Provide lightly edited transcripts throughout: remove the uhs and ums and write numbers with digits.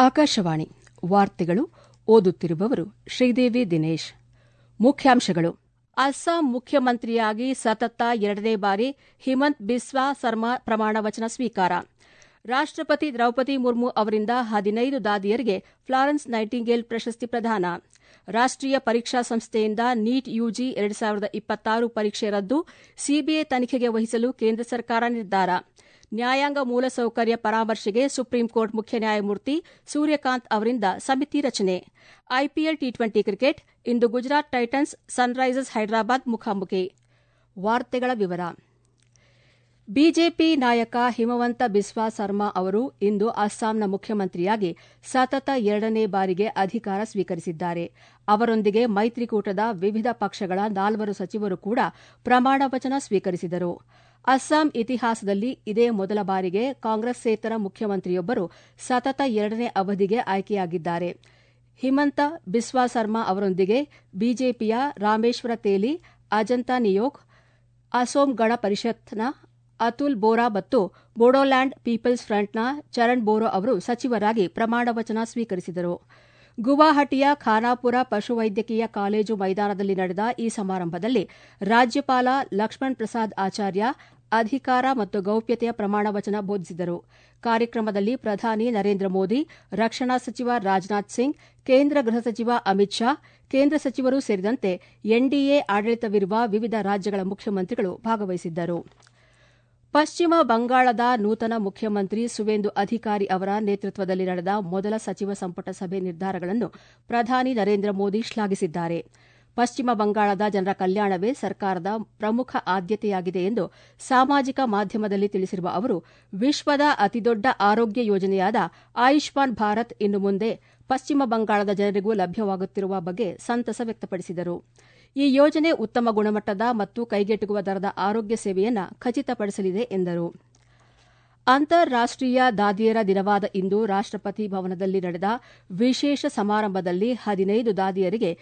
ಆಕಾಶವಾಣಿ ವಾರ್ತೆಗಳು ಓದುತ್ತಿರುವವರು ಶ್ರೀದೇವಿ ದಿನೇಶ್. ಮುಖ್ಯಾಂಶಗಳು. ಅಸ್ಸಾಂ ಮುಖ್ಯಮಂತ್ರಿಯಾಗಿ ಸತತ 2ನೇ ಬಾರಿ ಹಿಮಂತ ಬಿಸ್ವಾ ಸರ್ಮಾ ಪ್ರಮಾಣವಚನ ಸ್ವೀಕಾರ. ರಾಷ್ಟ್ರಪತಿ ದ್ರೌಪದಿ ಮುರ್ಮು ಅವರಿಂದ 15 ದಾದಿಯರಿಗೆ ಫ್ಲಾರೆನ್ಸ್ ನೈಟಿಂಗೇಲ್ ಪ್ರಶಸ್ತಿ ಪ್ರದಾನ. ರಾಷ್ಟ್ರೀಯ ಪರೀಕ್ಷಾ ಸಂಸ್ಥೆಯಿಂದ ನೀಟ್ ಯುಜಿ 2026 ಪರೀಕ್ಷೆ ರದ್ದು, ಸಿಬಿಐ ತನಿಖೆಗೆ ವಹಿಸಲು ಕೇಂದ್ರ ಸರ್ಕಾರ ನಿರ್ಧಾರ. ನ್ಯಾಯಾಂಗ ಮೂಲಸೌಕರ್ಯ ಪರಾಮರ್ಶೆಗೆ ಸುಪ್ರೀಂಕೋರ್ಟ್ ಮುಖ್ಯ ನ್ಯಾಯಮೂರ್ತಿ ಸೂರ್ಯಕಾಂತ್ ಅವರಿಂದ ಸಮಿತಿ ರಚನೆ. ಐಪಿಎಲ್ ಟಿ20 ಕ್ರಿಕೆಟ್ ಇಂದು ಗುಜರಾತ್ ಟೈಟನ್ಸ್ ಸನ್ರೈಸರ್ಸ್ ಹೈದರಾಬಾದ್ ಮುಖಾಮುಖಿ. ವಾರ್ತೆಗಳ ವಿವರ. ಬಿಜೆಪಿ ನಾಯಕ ಹಿಮವಂತ ಬಿಸ್ವಾ ಸರ್ಮಾ ಅವರು ಇಂದು ಅಸ್ಸಾಂನ ಮುಖ್ಯಮಂತ್ರಿಯಾಗಿ ಸತತ 2ನೇ ಬಾರಿಗೆ ಅಧಿಕಾರ ಸ್ವೀಕರಿಸಿದ್ದಾರೆ. ಅವರೊಂದಿಗೆ ಮೈತ್ರಿಕೂಟದ ವಿವಿಧ ಪಕ್ಷಗಳ 4 ಸಚಿವರು ಕೂಡ ಪ್ರಮಾಣವಚನ ಸ್ವೀಕರಿಸಿದರು. ಅಸ್ಸಾಂ ಇತಿಹಾಸದಲ್ಲಿ ಇದೇ ಮೊದಲ ಬಾರಿಗೆ ಕಾಂಗ್ರೆಸ್ಸೇತರ ಮುಖ್ಯಮಂತ್ರಿಯೊಬ್ಬರು ಸತತ 2ನೇ ಅವಧಿಗೆ ಆಯ್ಕೆಯಾಗಿದ್ದಾರೆ. ಹಿಮಂತ ಬಿಸ್ವಾ ಸರ್ಮಾ ಅವರೊಂದಿಗೆ ಬಿಜೆಪಿಯ ರಾಮೇಶ್ವರ ತೇಲಿ, ಅಜಂತಾ ನಿಯೋಗ್, ಅಸೋಂ ಗಣ ಪರಿಷತ್ನ ಅತುಲ್ ಬೋರಾ ಮತ್ತು ಬೋಡೋಲ್ಯಾಂಡ್ ಪೀಪಲ್ಸ್ ಫ್ರಂಟ್ನ ಚರಣ್ ಬೋರೋ ಅವರು ಸಚಿವರಾಗಿ ಪ್ರಮಾಣವಚನ ಸ್ವೀಕರಿಸಿದರು. ಗುವಾಹಟಿಯ ಖಾನಾಪುರ ಪಶುವೈದ್ಯಕೀಯ ಕಾಲೇಜು ಮೈದಾನದಲ್ಲಿ ನಡೆದ ಈ ಸಮಾರಂಭದಲ್ಲಿ ರಾಜ್ಯಪಾಲ ಲಕ್ಷ್ಮಣ್ ಪ್ರಸಾದ್ ಆಚಾರ್ಯ ಅಧಿಕಾರ ಮತ್ತು ಗೌಪ್ಯತೆಯ ಪ್ರಮಾಣವಚನ ಬೋಧಿಸಿದರು. ಕಾರ್ಯಕ್ರಮದಲ್ಲಿ ಪ್ರಧಾನಿ ನರೇಂದ್ರ ಮೋದಿ, ರಕ್ಷಣಾ ಸಚಿವ ರಾಜನಾಥ್ ಸಿಂಗ್, ಕೇಂದ್ರ ಗೃಹ ಸಚಿವ ಅಮಿತ್ ಶಾ, ಕೇಂದ್ರ ಸಚಿವರು ಸೇರಿದಂತೆ ಎನ್ಡಿಎ ಆಡಳಿತವಿರುವ ವಿವಿಧ ರಾಜ್ಯಗಳ ಮುಖ್ಯಮಂತ್ರಿಗಳು ಭಾಗವಹಿಸಿದ್ದರು. ಪಶ್ಚಿಮ ಬಂಗಾಳದ ನೂತನ ಮುಖ್ಯಮಂತ್ರಿ ಸುವೇಂದು ಅಧಿಕಾರಿ ಅವರ ನೇತೃತ್ವದಲ್ಲಿ ನಡೆದ ಮೊದಲ ಸಚಿವ ಸಂಪುಟ ಸಭೆ ನಿರ್ಧಾರಗಳನ್ನು ಪ್ರಧಾನಿ ನರೇಂದ್ರ ಮೋದಿ ಶ್ಲಾಘಿಸಿದ್ದಾರೆ. ಪಶ್ಚಿಮ ಬಂಗಾಳದ ಜನರ ಕಲ್ಯಾಣವೇ ಸರ್ಕಾರದ ಪ್ರಮುಖ ಆದ್ಯತೆಯಾಗಿದೆ ಎಂದು ಸಾಮಾಜಿಕ ಮಾಧ್ಯಮದಲ್ಲಿ ತಿಳಿಸಿರುವ ಅವರು, ವಿಶ್ವದ ಅತಿದೊಡ್ಡ ಆರೋಗ್ಯ ಯೋಜನೆಯಾದ ಆಯುಷ್ಮಾನ್ ಭಾರತ್ ಇನ್ನು ಮುಂದೆ ಪಶ್ಚಿಮ ಬಂಗಾಳದ ಜನರಿಗೂ ಲಭ್ಯವಾಗುತ್ತಿರುವ ಬಗ್ಗೆ ಸಂತಸ ವ್ಯಕ್ತಪಡಿಸಿದರು. ಈ ಯೋಜನೆ ಉತ್ತಮ ಗುಣಮಟ್ಟದ ಮತ್ತು ಕೈಗೆಟುಕುವ ದರದ ಆರೋಗ್ಯ ಸೇವೆಯನ್ನು ಖಚಿತಪಡಿಸಲಿದೆ ಎಂದರು. ಅಂತಾರಾಷ್ಟೀಯ ದಾದಿಯರ ದಿನವಾದ ಇಂದು ರಾಷ್ಟ್ರಪತಿ ಭವನದಲ್ಲಿ ನಡೆದ ವಿಶೇಷ ಸಮಾರಂಭದಲ್ಲಿ 15 ದಾದಿಯರಿಗೆ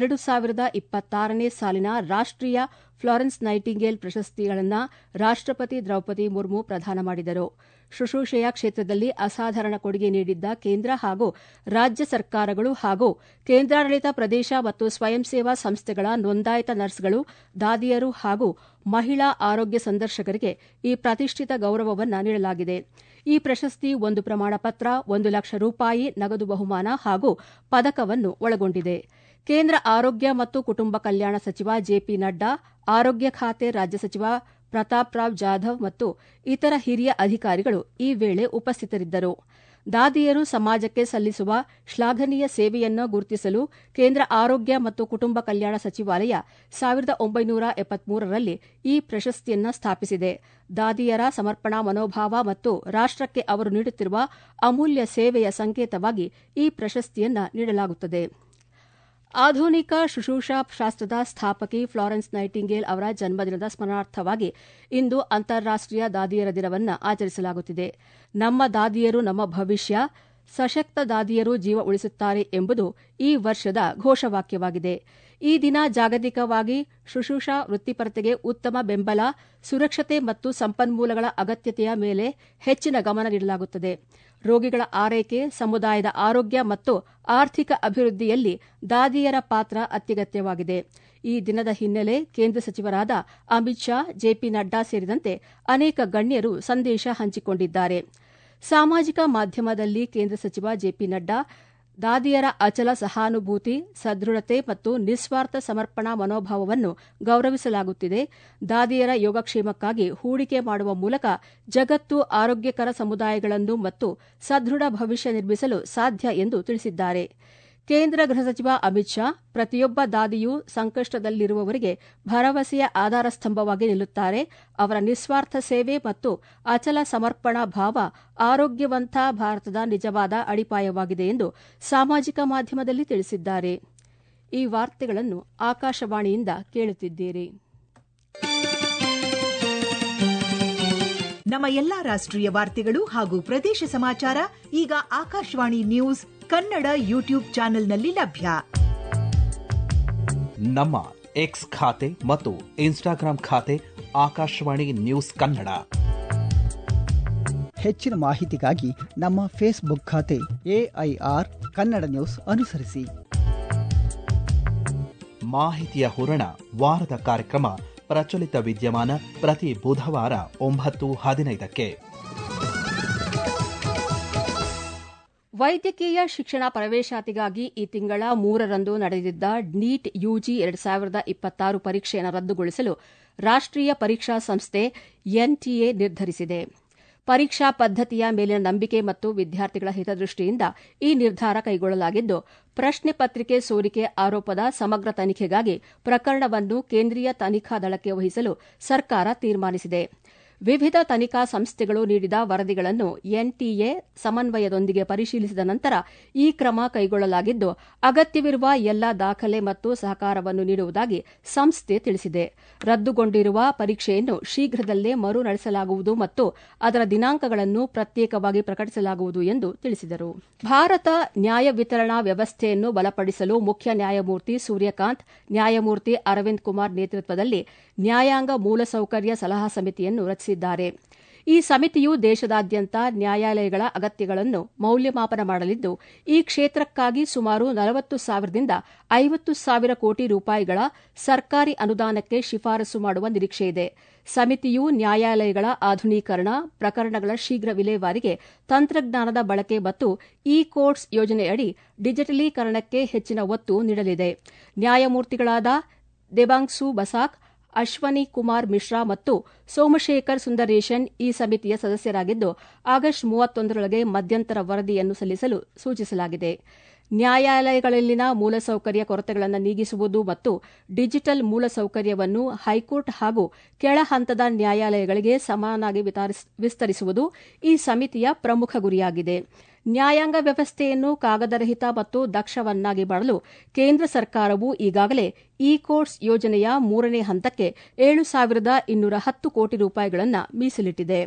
2026ನೇ ಸಾಲಿನ ರಾಷ್ಟ್ರೀಯ ಫ್ಲಾರೆನ್ಸ್ ನೈಟಿಂಗೇಲ್ ಪ್ರಶಸ್ತಿಗಳನ್ನು ರಾಷ್ಟ್ರಪತಿ ದ್ರೌಪದಿ ಮುರ್ಮು ಪ್ರದಾನ ಮಾಡಿದರು. ಶುಶ್ರೂಷೆಯ ಕ್ಷೇತ್ರದಲ್ಲಿ ಅಸಾಧಾರಣ ಕೊಡುಗೆ ನೀಡಿದ್ದ ಕೇಂದ್ರ ಹಾಗೂ ರಾಜ್ಯ ಸರ್ಕಾರಗಳು ಹಾಗೂ ಕೇಂದ್ರಾಡಳಿತ ಪ್ರದೇಶ ಮತ್ತು ಸ್ವಯಂ ಸೇವಾ ಸಂಸ್ಥೆಗಳ ನೋಂದಾಯಿತ ನರ್ಸ್ಗಳು, ದಾದಿಯರು ಹಾಗೂ ಮಹಿಳಾ ಆರೋಗ್ಯ ಸಂದರ್ಶಕರಿಗೆ ಈ ಪ್ರತಿಷ್ಠಿತ ಗೌರವವನ್ನು ನೀಡಲಾಗಿದೆ. ಈ ಪ್ರಶಸ್ತಿ ಒಂದು ಪ್ರಮಾಣಪತ್ರ, 1 ಲಕ್ಷ ರೂಪಾಯಿ ನಗದು ಬಹುಮಾನ ಹಾಗೂ ಪದಕವನ್ನು ಒಳಗೊಂಡಿದೆ. ಕೇಂದ್ರ ಆರೋಗ್ಯ ಮತ್ತು ಕುಟುಂಬ ಕಲ್ಯಾಣ ಸಚಿವ ಜೆಪಿ ನಡ್ಡಾ, ಆರೋಗ್ಯ ಖಾತೆ ರಾಜ್ಯ ಸಚಿವ ಪ್ರತಾಪ್ ರಾವ್ ಜಾಧವ್ ಮತ್ತು ಇತರ ಹಿರಿಯ ಅಧಿಕಾರಿಗಳು ಈ ವೇಳೆ ಉಪಸ್ಥಿತರಿದ್ದರು. ದಾದಿಯರು ಸಮಾಜಕ್ಕೆ ಸಲ್ಲಿಸುವ ಶ್ಲಾಘನೀಯ ಸೇವೆಯನ್ನು ಗುರುತಿಸಲು ಕೇಂದ್ರ ಆರೋಗ್ಯ ಮತ್ತು ಕುಟುಂಬ ಕಲ್ಯಾಣ ಸಚಿವಾಲಯ 1973ರಲ್ಲಿ ಈ ಪ್ರಶಸ್ತಿಯನ್ನು ಸ್ಥಾಪಿಸಿದೆ. ದಾದಿಯರ ಸಮರ್ಪಣಾ ಮನೋಭಾವ ಮತ್ತು ರಾಷ್ಟಕ್ಕೆ ಅವರು ನೀಡುತ್ತಿರುವ ಅಮೂಲ್ಯ ಸೇವೆಯ ಸಂಕೇತವಾಗಿ ಈ ಪ್ರಶಸ್ತಿಯನ್ನು ನೀಡಲಾಗುತ್ತದೆ. ಆಧುನಿಕ ಶುಶ್ರೂಷಾ ಶಾಸ್ತ್ರದ ಸ್ಥಾಪಕಿ ಫ್ಲಾರೆನ್ಸ್ ನೈಟಿಂಗೇಲ್ ಅವರ ಜನ್ಮದಿನದ ಸ್ಮರಣಾರ್ಥವಾಗಿ ಇಂದು ಅಂತಾರಾಷ್ಟೀಯ ದಾದಿಯರ ದಿನವನ್ನು ಆಚರಿಸಲಾಗುತ್ತಿದೆ. ನಮ್ಮ ದಾದಿಯರು ನಮ್ಮ ಭವಿಷ್ಯ, ಸಶಕ್ತ ದಾದಿಯರು ಜೀವ ಉಳಿಸುತ್ತಾರೆ ಎಂಬುದು ಈ ವರ್ಷದ ಘೋಷವಾಕ್ಯವಾಗಿದೆ. ಈ ದಿನ ಜಾಗತಿಕವಾಗಿ ಶುಶ್ರೂಷಾ ವೃತ್ತಿಪರತೆಗೆ ಉತ್ತಮ ಬೆಂಬಲ, ಸುರಕ್ಷತೆ ಮತ್ತು ಸಂಪನ್ಮೂಲಗಳ ಅಗತ್ಯತೆಯ ಮೇಲೆ ಹೆಚ್ಚಿನ ಗಮನ ನೀಡಲಾಗುತ್ತದೆ. ರೋಗಿಗಳ ಆರೈಕೆ, ಸಮುದಾಯದ ಆರೋಗ್ಯ ಮತ್ತು ಆರ್ಥಿಕ ಅಭಿವೃದ್ಧಿಯಲ್ಲಿ ದಾದಿಯರ ಪಾತ್ರ ಅತ್ಯಗತ್ಯವಾಗಿದೆ. ಈ ದಿನದ ಹಿನ್ನೆಲೆ ಕೇಂದ್ರ ಸಚಿವರಾದ ಅಮಿತ್ ಶಾ, ಜೆಪಿ ನಡ್ಡಾ ಸೇರಿದಂತೆ ಅನೇಕ ಗಣ್ಯರು ಸಂದೇಶ ಹಂಚಿಕೊಂಡಿದ್ದಾರೆ. ಸಾಮಾಜಿಕ ಮಾಧ್ಯಮದಲ್ಲಿ ಕೇಂದ್ರ ಸಚಿವ ಜೆಪಿ ನಡ್ಡಾ, ದಾದಿಯರ ಅಚಲ ಸಹಾನುಭೂತಿ, ಸದೃಢತೆ ಮತ್ತು ನಿಸ್ವಾರ್ಥ ಸಮರ್ಪಣಾ ಮನೋಭಾವವನ್ನು ಗೌರವಿಸಲಾಗುತ್ತಿದೆ. ದಾದಿಯರ ಯೋಗಕ್ಷೇಮಕ್ಕಾಗಿ ಹೂಡಿಕೆ ಮಾಡುವ ಮೂಲಕ ಜಗತ್ತು ಆರೋಗ್ಯಕರ ಸಮುದಾಯಗಳನ್ನು ಮತ್ತು ಸದೃಢ ಭವಿಷ್ಯ ನಿರ್ಮಿಸಲು ಸಾಧ್ಯ ಎಂದು ತಿಳಿಸಿದ್ದಾರೆ. ಕೇಂದ್ರ ಗೃಹ ಸಚಿವ ಅಮಿತ್ ಶಾ, ಪ್ರತಿಯೊಬ್ಬ ದಾದಿಯೂ ಸಂಕಷ್ಟದಲ್ಲಿರುವವರಿಗೆ ಭರವಸೆಯ ಆಧಾರಸ್ತಂಭವಾಗಿ ನಿಲ್ಲುತ್ತಾರೆ. ಅವರ ನಿಸ್ವಾರ್ಥ ಸೇವೆ ಮತ್ತು ಅಚಲ ಸಮರ್ಪಣಾ ಭಾವ ಆರೋಗ್ಯವಂತ ಭಾರತದ ನಿಜವಾದ ಅಡಿಪಾಯವಾಗಿದೆ ಎಂದು ಸಾಮಾಜಿಕ ಮಾಧ್ಯಮದಲ್ಲಿ ತಿಳಿಸಿದ್ದಾರೆ. ಈ ವಾರ್ತೆಗಳನ್ನು ಆಕಾಶವಾಣಿಯಿಂದ ಕೇಳುತ್ತಿದ್ದೀರಿ. ನಮ್ಮ ಎಲ್ಲಾ ರಾಷ್ಟ್ರೀಯ ವಾರ್ತೆಗಳು ಹಾಗೂ ಪ್ರದೇಶ ಸಮಾಚಾರ ಈಗ ಆಕಾಶವಾಣಿ ನ್ಯೂಸ್ ಕನ್ನಡ ಯೂಟ್ಯೂಬ್ ಚಾನೆಲ್ನಲ್ಲಿ ಲಭ್ಯ. ನಮ್ಮ ಎಕ್ಸ್ ಖಾತೆ ಮತ್ತು ಇನ್ಸ್ಟಾಗ್ರಾಂ ಖಾತೆ ಆಕಾಶವಾಣಿ ನ್ಯೂಸ್ ಕನ್ನಡ. ಹೆಚ್ಚಿನ ಮಾಹಿತಿಗಾಗಿ ನಮ್ಮ ಫೇಸ್ಬುಕ್ ಖಾತೆ AIR ಕನ್ನಡ ನ್ಯೂಸ್ ಅನುಸರಿಸಿ. ಮಾಹಿತಿಯ ಹೂರಣ ವಾರದ ಕಾರ್ಯಕ್ರಮ ಪ್ರಚಲಿತ ವಿದ್ಯಮಾನ ಪ್ರತಿ ಬುಧವಾರ 9:15. ವೈದ್ಯಕೀಯ ಶಿಕ್ಷಣ ಪ್ರವೇಶಾತಿಗಾಗಿ ಈ ತಿಂಗಳ 3ರಂದು ನಡೆದಿದ್ದ ನೀಟ್ ಯುಜಿ 2026 ಪರೀಕ್ಷೆಯನ್ನು ರದ್ದುಗೊಳಿಸಲು ರಾಷ್ಟ್ರೀಯ ಪರೀಕ್ಷಾ ಸಂಸ್ಥೆ NTA ನಿರ್ಧರಿಸಿದೆ. ಪರೀಕ್ಷಾ ಪದ್ದತಿಯ ಮೇಲಿನ ನಂಬಿಕೆ ಮತ್ತು ವಿದ್ಯಾರ್ಥಿಗಳ ಹಿತದೃಷ್ಟಿಯಿಂದ ಈ ನಿರ್ಧಾರ ಕೈಗೊಳ್ಳಲಾಗಿದ್ದು, ಪ್ರಶ್ನೆ ಪತ್ರಿಕೆ ಸೋರಿಕೆ ಆರೋಪದ ಸಮಗ್ರ ತನಿಖೆಗಾಗಿ ಪ್ರಕರಣವನ್ನು ಕೇಂದ್ರೀಯ ತನಿಖಾ ದಳಕ್ಕೆ ವಹಿಸಲು ಸರ್ಕಾರ ತೀರ್ಮಾನಿಸಿದೆ. ವಿವಿಧ ತನಿಖಾ ಸಂಸ್ಥೆಗಳು ನೀಡಿದ ವರದಿಗಳನ್ನು NTA ಸಮನ್ವಯದೊಂದಿಗೆ ಪರಿಶೀಲಿಸಿದ ನಂತರ ಈ ಕ್ರಮ ಕೈಗೊಳ್ಳಲಾಗಿದ್ದು, ಅಗತ್ಯವಿರುವ ಎಲ್ಲಾ ದಾಖಲೆ ಮತ್ತು ಸಹಕಾರವನ್ನು ನೀಡುವುದಾಗಿ ಸಂಸ್ಥೆ ತಿಳಿಸಿದೆ. ರದ್ದುಗೊಂಡಿರುವ ಪರೀಕ್ಷೆಯನ್ನು ಶೀಘ್ರದಲ್ಲೇ ಮರು ನಡೆಸಲಾಗುವುದು ಮತ್ತು ಅದರ ದಿನಾಂಕಗಳನ್ನು ಪ್ರತ್ಯೇಕವಾಗಿ ಪ್ರಕಟಿಸಲಾಗುವುದು ಎಂದು ತಿಳಿಸಿದರು. ಭಾರತ ನ್ಯಾಯ ವಿತರಣಾ ವ್ಯವಸ್ಥೆಯನ್ನು ಬಲಪಡಿಸಲು ಮುಖ್ಯ ನ್ಯಾಯಮೂರ್ತಿ ಸೂರ್ಯಕಾಂತ್, ನ್ಯಾಯಮೂರ್ತಿ ಅರವಿಂದ್ ಕುಮಾರ್ ನೇತೃತ್ವದಲ್ಲಿ ನ್ಯಾಯಾಂಗ ಮೂಲಸೌಕರ್ಯ ಸಲಹಾ ಸಮಿತಿಯನ್ನು ರಚಿಸಿದ್ದಾರೆ. ಈ ಸಮಿತಿಯು ದೇಶದಾದ್ಯಂತ ನ್ಯಾಯಾಲಯಗಳ ಅಗತ್ಯಗಳನ್ನು ಮೌಲ್ಯಮಾಪನ ಮಾಡಲಿದ್ದು, ಈ ಕ್ಷೇತ್ರಕ್ಕಾಗಿ ಸುಮಾರು 40,000ದಿಂದ 50,000 ಕೋಟಿ ರೂಪಾಯಿಗಳ ಸರ್ಕಾರಿ ಅನುದಾನಕ್ಕೆ ಶಿಫಾರಸು ಮಾಡುವ ನಿರೀಕ್ಷೆಯಿದೆ. ಸಮಿತಿಯು ನ್ಯಾಯಾಲಯಗಳ ಆಧುನೀಕರಣ, ಪ್ರಕರಣಗಳ ಶೀಘ್ರ ವಿಲೇವಾರಿಗೆ ತಂತ್ರಜ್ಞಾನದ ಬಳಕೆ ಮತ್ತು ಇ-ಕೋರ್ಟ್ಸ್ ಯೋಜನೆಯಡಿ ಡಿಜಿಟಲೀಕರಣಕ್ಕೆ ಹೆಚ್ಚಿನ ಒತ್ತು ನೀಡಲಿದೆ. ನ್ಯಾಯಮೂರ್ತಿಗಳಾದ ದೇಬಾಂಗ್ಸು ಬಸಾಕ್, ಅಶ್ವನಿ ಕುಮಾರ್ ಮಿಶ್ರಾ ಮತ್ತು ಸೋಮಶೇಖರ್ ಸುಂದರೇಶನ್ ಈ ಸಮಿತಿಯ ಸದಸ್ಯರಾಗಿದ್ದು, ಆಗಸ್ಟ್ 31ರೊಳಗೆ ಮಧ್ಯಂತರ ವರದಿಯನ್ನು ಸಲ್ಲಿಸಲು ಸೂಚಿಸಲಾಗಿದೆ. ನ್ಯಾಯಾಲಯಗಳಲ್ಲಿನ ಮೂಲಸೌಕರ್ಯ ಕೊರತೆಗಳನ್ನು ನೀಗಿಸುವುದು ಮತ್ತು ಡಿಜಿಟಲ್ ಮೂಲಸೌಕರ್ಯವನ್ನು ಹೈಕೋರ್ಟ್ ಹಾಗೂ ಕೆಳ ಹಂತದ ನ್ಯಾಯಾಲಯಗಳಿಗೆ ಸಮಾನಾಗಿ ವಿಸ್ತರಿಸುವುದು ಈ ಸಮಿತಿಯ ಪ್ರಮುಖ ಗುರಿಯಾಗಿದೆ. ನ್ಯಾಯಾಂಗ ವ್ಯವಸ್ಥೆಯನ್ನು ಕಾಗದರಹಿತ ಮತ್ತು ದಕ್ಷವನ್ನಾಗಿ ಮಾಡಲು ಕೇಂದ್ರ ಸರ್ಕಾರವು ಈಗಾಗಲೇ ಇ-ಕೋರ್ಟ್ಸ್ ಯೋಜನೆಯ 3ನೇ ಹಂತಕ್ಕೆ 7,210 ಕೋಟಿ ರೂಪಾಯಿಗಳನ್ನು ಮೀಸಲಿಟ್ಟಿದೆ.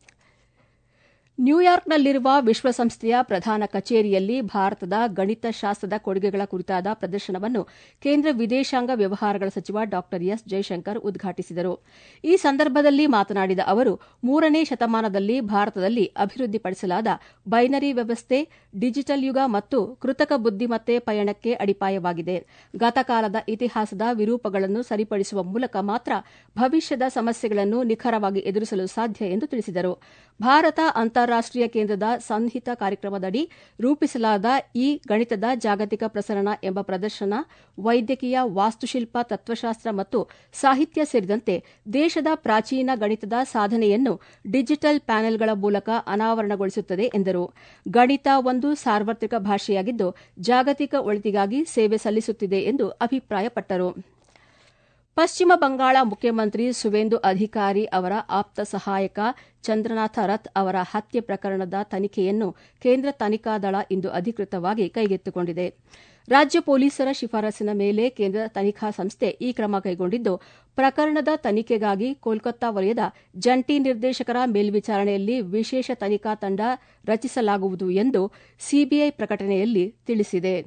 ನ್ಯೂಯಾರ್ಕ್ನಲ್ಲಿರುವ ವಿಶ್ವಸಂಸ್ಥೆಯ ಪ್ರಧಾನ ಕಚೇರಿಯಲ್ಲಿ ಭಾರತದ ಗಣಿತಶಾಸ್ತ್ರದ ಕೊಡುಗೆಗಳ ಕುರಿತಾದ ಪ್ರದರ್ಶನವನ್ನು ಕೇಂದ್ರ ವಿದೇಶಾಂಗ ವ್ಯವಹಾರಗಳ ಸಚಿವ ಡಾ ಎಸ್ ಜೈಶಂಕರ್ ಉದ್ಘಾಟಿಸಿದರು. ಈ ಸಂದರ್ಭದಲ್ಲಿ ಮಾತನಾಡಿದ ಅವರು, 3ನೇ ಶತಮಾನದಲ್ಲಿ ಭಾರತದಲ್ಲಿ ಅಭಿವೃದ್ಧಿಪಡಿಸಲಾದ ಬೈನರಿ ವ್ಯವಸ್ಥೆ, ಡಿಜಿಟಲ್ ಯುಗ ಮತ್ತು ಕೃತಕ ಬುದ್ದಿಮತ್ತೆ ಪಯಣಕ್ಕೆ ಅಡಿಪಾಯವಾಗಿದೆ. ಗತಕಾಲದ ಇತಿಹಾಸದ ವಿರೂಪಗಳನ್ನು ಸರಿಪಡಿಸುವ ಮೂಲಕ ಮಾತ್ರ ಭವಿಷ್ಯದ ಸಮಸ್ಯೆಗಳನ್ನು ನಿಖರವಾಗಿ ಎದುರಿಸಲು ಸಾಧ್ಯ ಎಂದು ತಿಳಿಸಿದರು. ಭಾರತ ಅಂತಾರಾಷ್ಟೀಯ ಕೇಂದ್ರದ ಸಂಹಿತ ಕಾರ್ಯಕ್ರಮದಡಿ ರೂಪಿಸಲಾದ ಈ ಗಣಿತದ ಜಾಗತಿಕ ಪ್ರಸರಣ ಎಂಬ ಪ್ರದರ್ಶನ ವೈದ್ಯಕೀಯ, ವಾಸ್ತುಶಿಲ್ಪ, ತತ್ವಶಾಸ್ತ್ರ ಮತ್ತು ಸಾಹಿತ್ಯ ಸೇರಿದಂತೆ ದೇಶದ ಪ್ರಾಚೀನ ಗಣಿತದ ಸಾಧನೆಯನ್ನು ಡಿಜಿಟಲ್ ಪ್ಯಾನೆಲ್ಗಳ ಮೂಲಕ ಅನಾವರಣಗೊಳಿಸುತ್ತದೆ ಎಂದರು. ಗಣಿತ ಒಂದು ಸಾರ್ವತ್ರಿಕ ಭಾಷೆಯಾಗಿದ್ದು, ಜಾಗತಿಕ ಒಳಿತಿಗಾಗಿ ಸೇವೆ ಸಲ್ಲಿಸುತ್ತಿದೆ ಎಂದು ಅಭಿಪ್ರಾಯಪಟ್ಟರು. ಪಶ್ಚಿಮ ಬಂಗಾಳ ಮುಖ್ಯಮಂತ್ರಿ ಸುವೇಂದು ಅಧಿಕಾರಿ ಅವರ ಆಪ್ತ ಸಹಾಯಕ ಚಂದ್ರನಾಥ ರಥ್ ಅವರ ಹತ್ಯೆ ಪ್ರಕರಣದ ತನಿಖೆಯನ್ನು ಕೇಂದ್ರ ತನಿಖಾ ದಳ ಇಂದು ಅಧಿಕೃತವಾಗಿ ಕೈಗೆತ್ತಿಕೊಂಡಿದೆ. ರಾಜ್ಯ ಪೊಲೀಸರ ಶಿಫಾರಸಿನ ಮೇಲೆ ಕೇಂದ್ರ ತನಿಖಾ ಸಂಸ್ಥೆ ಈ ಕ್ರಮ ಕೈಗೊಂಡಿದ್ದು, ಪ್ರಕರಣದ ತನಿಖೆಗಾಗಿ ಕೋಲ್ಕತ್ತಾ ವಲಯದ ಜಂಟಿ ನಿರ್ದೇಶಕರ ಮೇಲ್ವಿಚಾರಣೆಯಲ್ಲಿ ವಿಶೇಷ ತನಿಖಾ ತಂಡ ರಚಿಸಲಾಗುವುದು ಎಂದು ಸಿಬಿಐ ಪ್ರಕಟಣೆಯಲ್ಲಿ ತಿಳಿಸಿದೆ.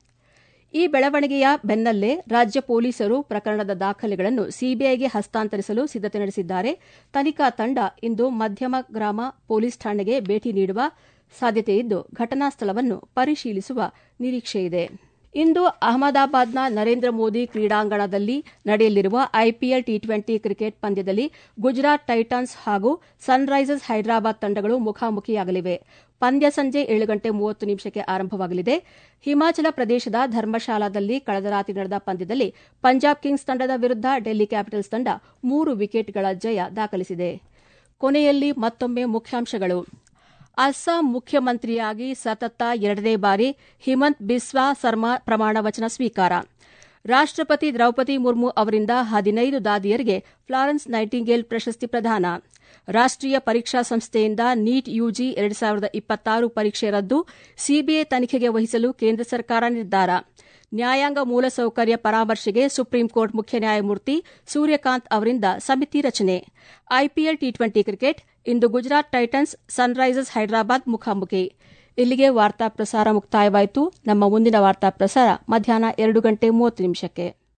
ಈ ಬೆಳವಣಿಗೆಯ ಬೆನ್ನಲ್ಲೇ ರಾಜ್ಯ ಪೊಲೀಸರು ಪ್ರಕರಣದ ದಾಖಲೆಗಳನ್ನು ಸಿಬಿಐಗೆ ಹಸ್ತಾಂತರಿಸಲು ಸಿದ್ದತೆ ನಡೆಸಿದ್ದಾರೆ. ತನಿಖಾ ತಂಡ ಇಂದು ಮಧ್ಯಮ ಗ್ರಾಮ ಪೊಲೀಸ್ ಠಾಣೆಗೆ ಭೇಟಿ ನೀಡುವ ಸಾಧ್ಯತೆಯಿದ್ದು, ಘಟನಾ ಸ್ಥಳವನ್ನು ಪರಿಶೀಲಿಸುವ ನಿರೀಕ್ಷೆಯಿದೆ. ಇಂದು ಅಹಮದಾಬಾದ್ನ ನರೇಂದ್ರ ಮೋದಿ ಕ್ರೀಡಾಂಗಣದಲ್ಲಿ ನಡೆಯಲಿರುವ ಐಪಿಎಲ್ ಟಿ20 ಕ್ರಿಕೆಟ್ ಪಂದ್ಯದಲ್ಲಿ ಗುಜರಾತ್ ಟೈಟನ್ಸ್ ಹಾಗೂ ಸನ್ರೈಸರ್ಸ್ ಹೈದರಾಬಾದ್ ತಂಡಗಳು ಮುಖಾಮುಖಿಯಾಗಲಿವೆ. ಪಂದ್ಯ ಸಂಜೆ 7:30 ಆರಂಭವಾಗಲಿದೆ. ಹಿಮಾಚಲ ಪ್ರದೇಶದ ಧರ್ಮಶಾಲಾದಲ್ಲಿ ಕಳೆದ ರಾತ್ರಿ ನಡೆದ ಪಂದ್ಯದಲ್ಲಿ ಪಂಜಾಬ್ ಕಿಂಗ್ಸ್ ತಂಡದ ವಿರುದ್ಧ ಡೆಲ್ಲಿ ಕ್ಯಾಪಿಟಲ್ಸ್ ತಂಡ 3 ವಿಕೆಟ್ಗಳ ಜಯ ದಾಖಲಿಸಿದೆ. ಕೊನೆಯಲ್ಲಿ ಮತ್ತೊಮ್ಮೆ ಮುಖ್ಯಾಂಶಗಳು. ಅಸ್ಸಾಂ ಮುಖ್ಯಮಂತ್ರಿಯಾಗಿ ಸತತ 2ನೇ ಬಾರಿ ಹಿಮಂತ್ ಬಿಸ್ವಾ ಸರ್ಮಾ ಪ್ರಮಾಣ ವಚನ ಸ್ವೀಕಾರ. ರಾಷ್ಟಪತಿ ದ್ರೌಪದಿ ಮುರ್ಮು ಅವರಿಂದ 15 ದಾದಿಯರಿಗೆ ಫ್ಲಾರೆನ್ಸ್ ನೈಟಿಂಗೇಲ್ ಪ್ರಶಸ್ತಿ ಪ್ರದಾನ. ರಾಷ್ಟೀಯ ಪರೀಕ್ಷಾ ಸಂಸ್ಥೆಯಿಂದ ನೀಟ್ ಯುಜಿ 2026 ಪರೀಕ್ಷೆ ರದ್ದು, ಸಿಬಿಐ ತನಿಖೆಗೆ ವಹಿಸಲು ಕೇಂದ್ರ ಸರ್ಕಾರ ನಿರ್ಧಾರ. ನ್ಯಾಯಾಂಗ ಮೂಲಸೌಕರ್ಯ ಪರಾಮರ್ಶೆಗೆ ಸುಪ್ರೀಂಕೋರ್ಟ್ ಮುಖ್ಯ ನ್ಯಾಯಮೂರ್ತಿ ಸೂರ್ಯಕಾಂತ್ ಅವರಿಂದ ಸಮಿತಿ ರಚನೆ. ಐಪಿಎಲ್ ಟಿ20 ಕ್ರಿಕೆಟ್ ಇಂದು ಗುಜರಾತ್ ಟೈಟನ್ಸ್ ಸನ್ರೈಸರ್ಸ್ ಹೈದರಾಬಾದ್ ಮುಖಾಮುಖಿ. ಇಲ್ಲಿಗೆ ವಾರ್ತಾ ಪ್ರಸಾರ ಮುಕ್ತಾಯವಾಯಿತು. ನಮ್ಮ ಮುಂದಿನ ವಾರ್ತಾ ಪ್ರಸಾರ ಮಧ್ಯಾಹ್ನ 2:30